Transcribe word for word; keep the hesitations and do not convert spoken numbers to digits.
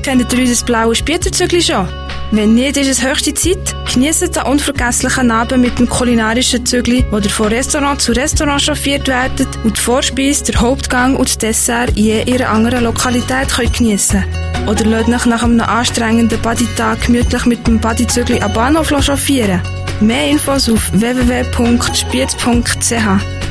Kennt ihr unser blaues Spieterzügli schon? Wenn nicht, ist es höchste Zeit. Genießt den unvergesslichen Abend mit dem kulinarischen Zügli, wo ihr von Restaurant zu Restaurant chauffiert werdet und die Vorspeise, der Hauptgang und das Dessert je in einer anderen Lokalität könnt geniessen. Oder lasst euch nach einem anstrengenden Bodytag gemütlich mit dem Bodyzügli am Bahnhof chauffieren. Mehr Infos auf w w w punkt spiez punkt c h.